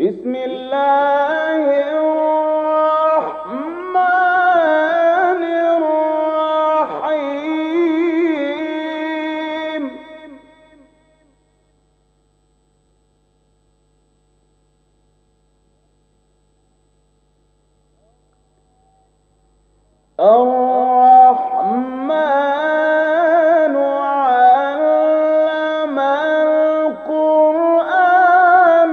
بسم الله الرحمن الرحيم. الرحمن علم القرآن.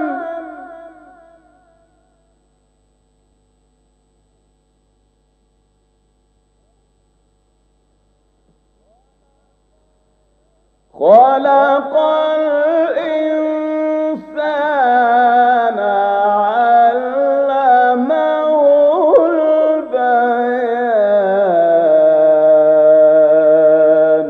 خلق الإنسان علمه البيان.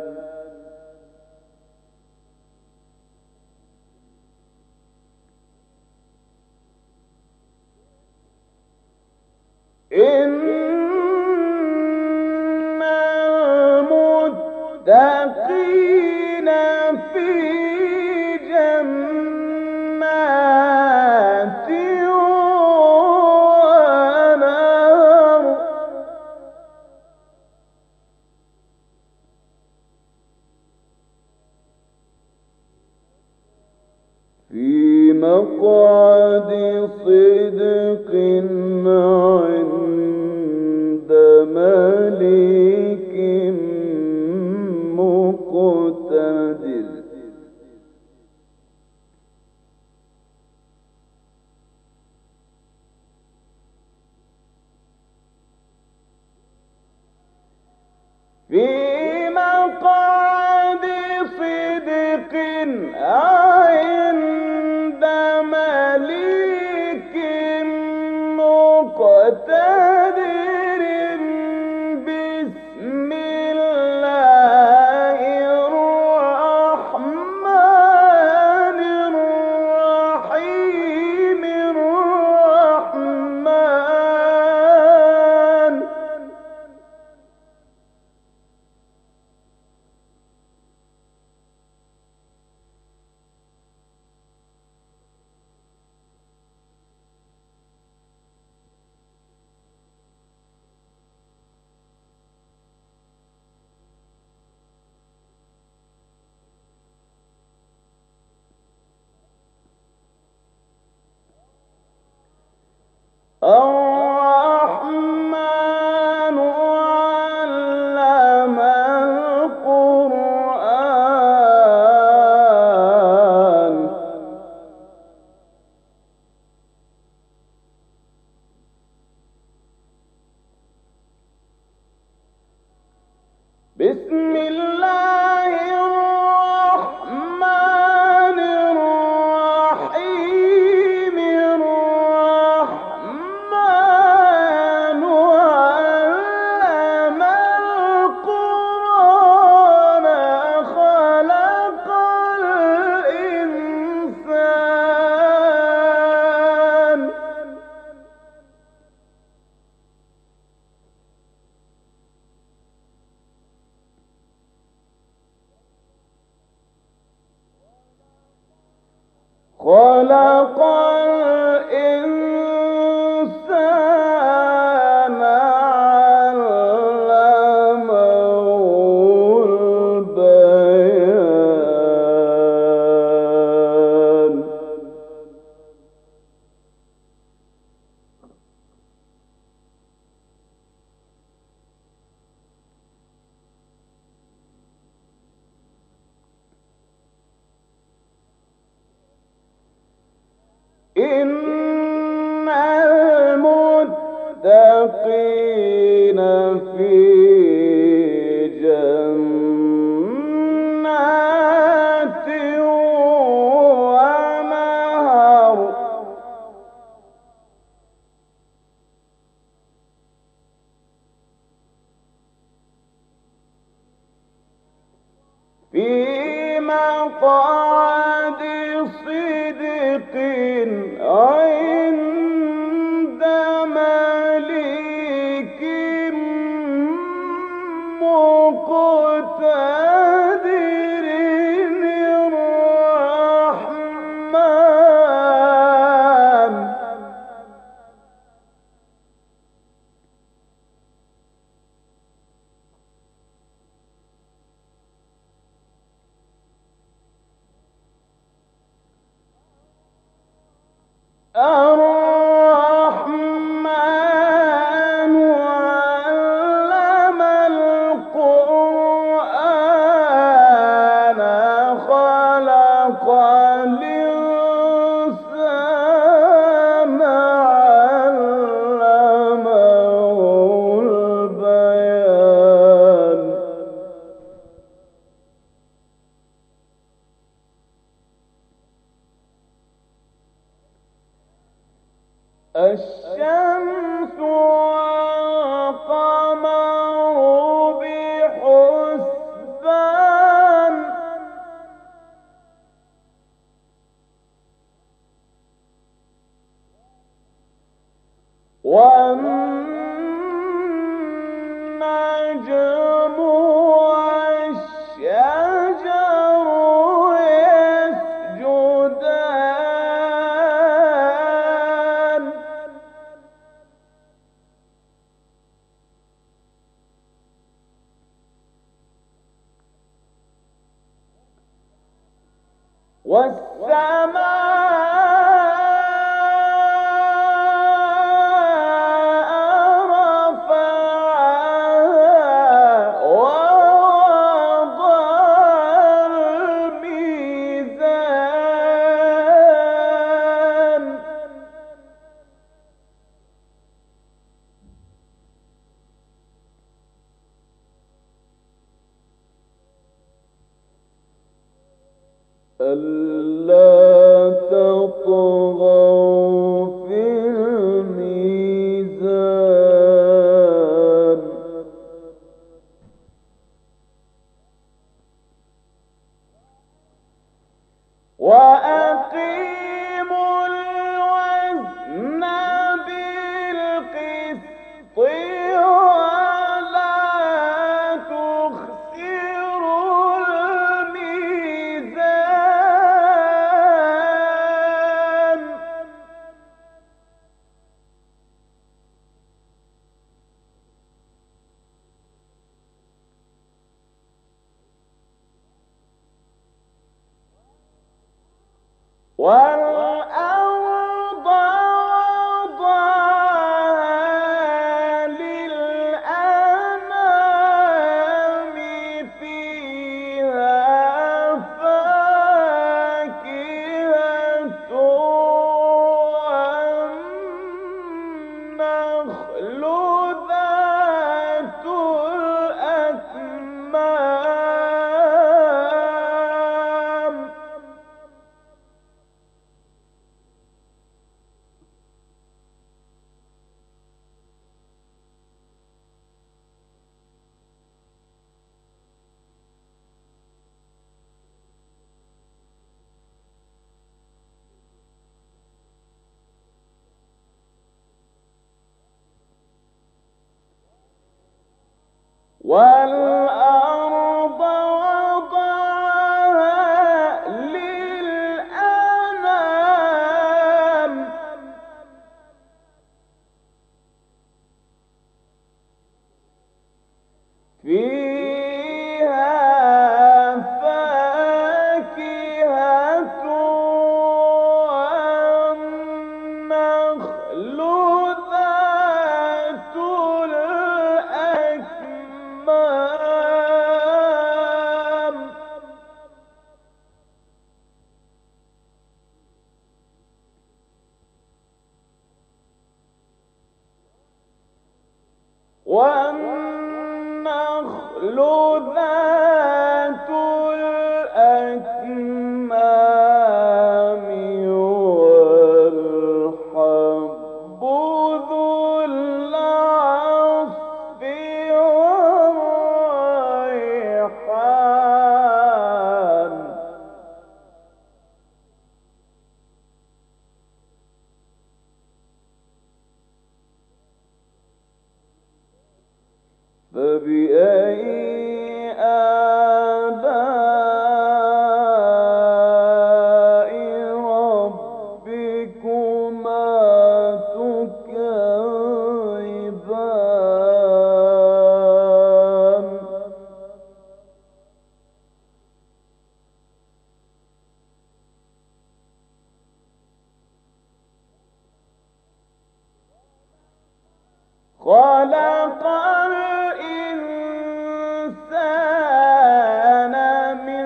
إن المتقين في جنات ونهر. في مقعد صدق عند مليك مقتدر. في مقعد صدق عند مليك مقتدر. بسم الله الرحمن الرحيم. الرحمن الرحمن علم القرآن. بسم الله الرحمن الرحيم. الرحمن علم القرآن. خلق الإنسان. خلق الإنسان علمه البيان. إن المتقين في جنات ونهر. في مقعد صدق عند مليك الرحمن علم القرآن خلق الإنسان علمه البيان الشمس والقمر بحسبان والنجم والشجر يسجدان والسماء رفعها ووضع الميزان ألا تطغوا في الميزان وأقيموا الوزن بالقسط ولا تخسروا الميزان والأرض وضعها للأنام فيها فاكهة والنخل ذات الأكمام والأرض وضعها للأنام فيها فاكهة والنخل ذات الأكمام والنخل ذات الأكمام والحب ذو العصف والريحان فبأي آلاء ربكما تكذبان خلق الإنسان من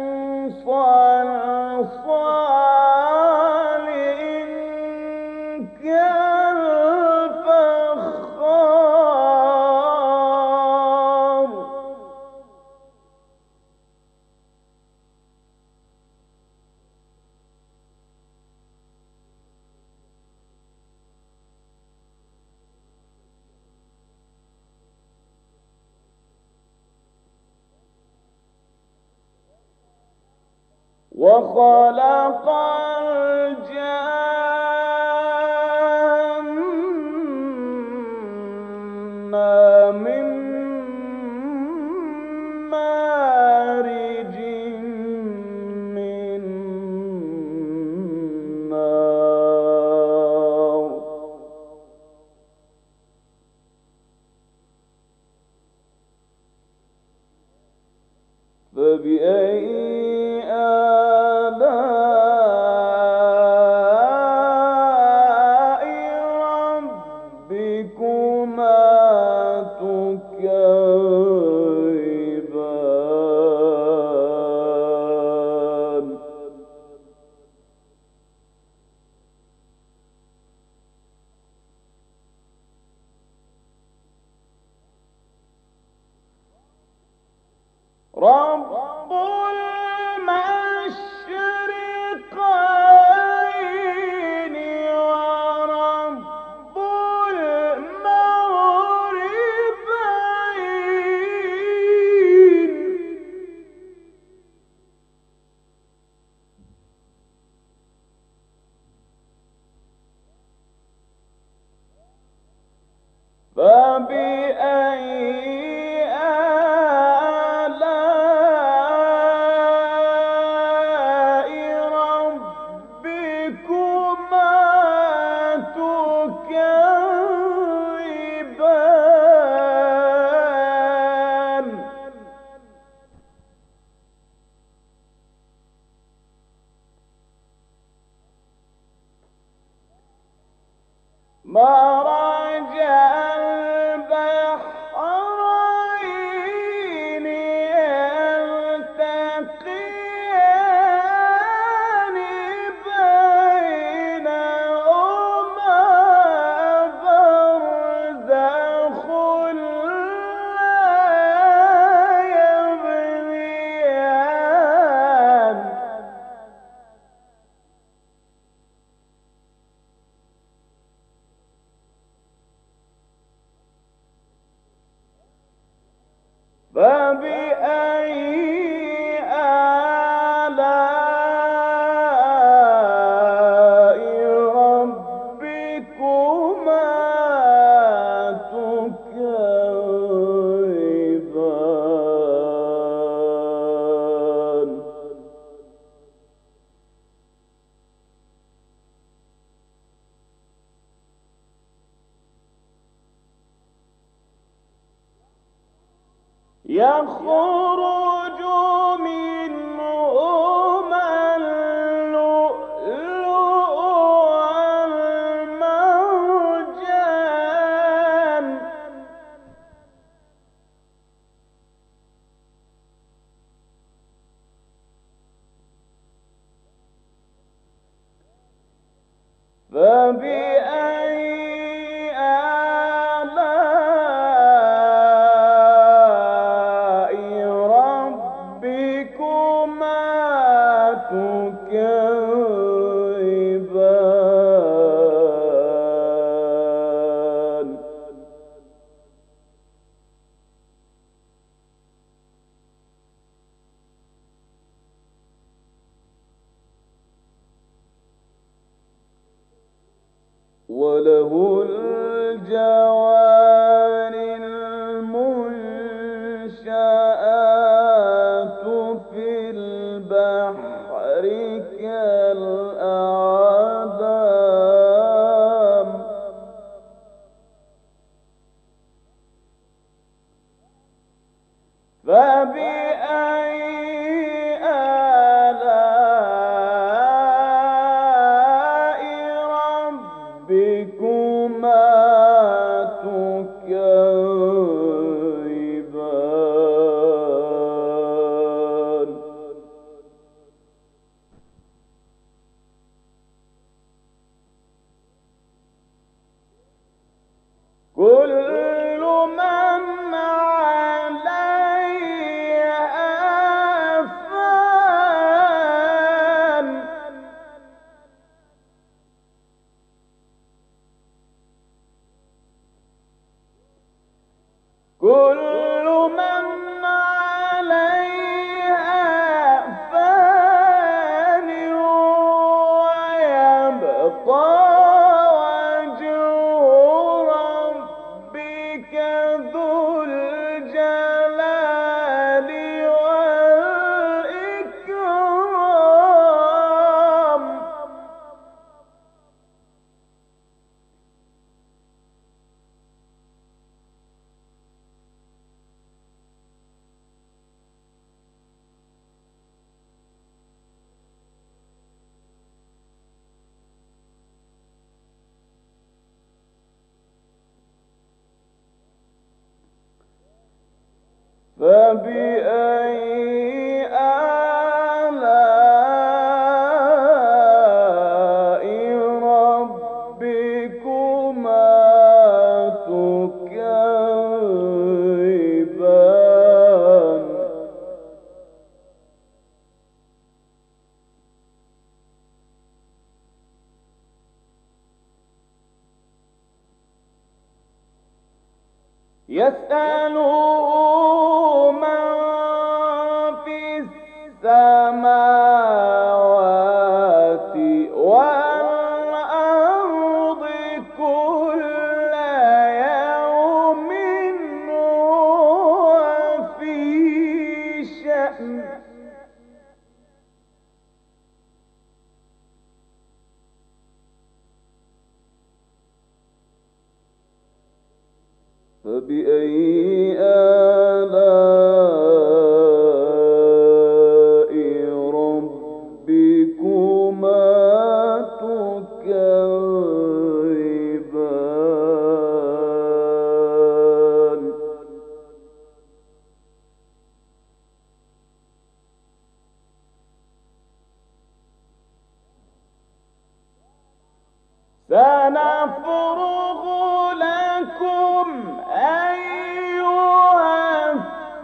صلصال كالفخار وخلق الجن من مارج من نار فبأي آلاء ربكما تكذبان رب المشرقين ورب المغربين فبأي مرج البحرين يلتقيان بينهما برزخ لا يبغيان فبأي آلاء ربكما تكذبان يخرج منهما اللؤلؤ والمرجان فبأي آلاء ربكما تكذبان وله الجوار المنشآت في البحر كالأعلام فبأي آلاء ربكما تكذبان كل من عليها فان ويبقى وجه ربك ذو الجلال والإكرام. فبأي آلاء ربكما تكذبان. يسأله من في السماوات والأرض كل يوم هو في شأن. فبأي آلاء ربكما تكذبان. سنفرغ لكم أيها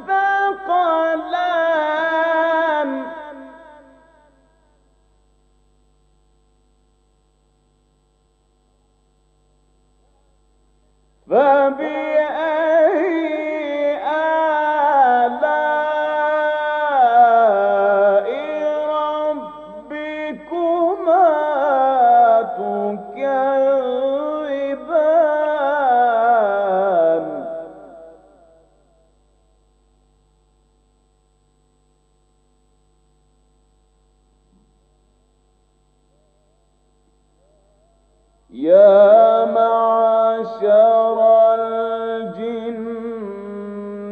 الثقلان. فبأي آلاء ربكما تكذبان. يا معشر الجن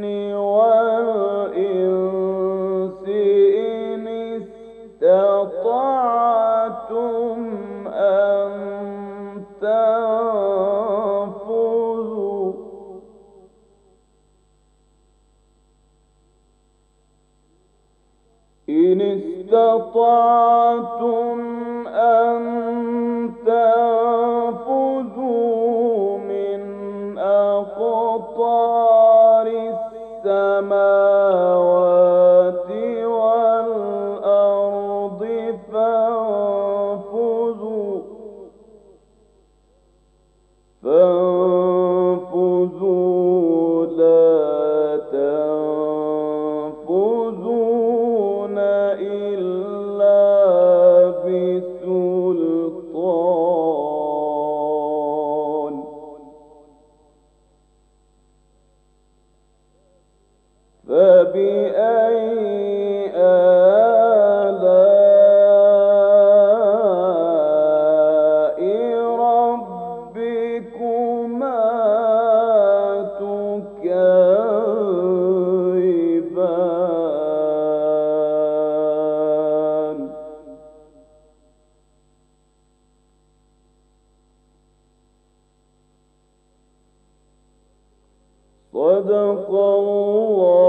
والإنس إن استطعتم أن تنفذوا إن استطعتم أن تنفذوا من أقطار السماوات والأرض فانفذوا لا تنفذون إلا بسلطان. فبأي آلاء ربكما تكذبان. صدق الله